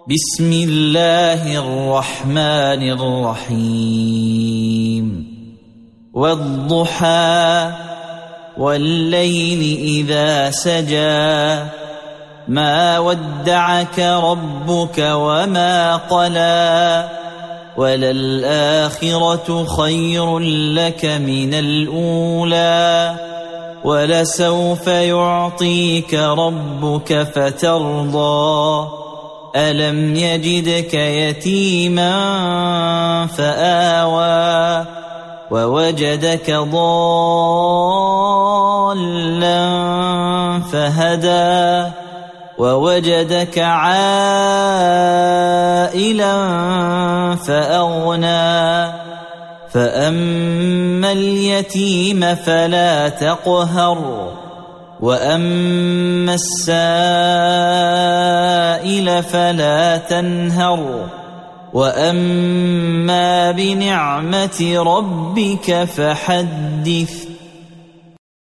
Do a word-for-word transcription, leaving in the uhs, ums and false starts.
بسم الله الرحمن الرحيم والضحى والليل إذا سجى ما ودعك ربك وما قلى وللآخرة خير لك من الأولى ولسوف يعطيك ربك فترضى ألم يجدك يتيما فآوى ووجدك ضالا فهدى ووجدك عائلا فأغنى فأما اليتيم فلا تقهر وأما السائل فلا تنهر وأما بنعمة ربك فحدث.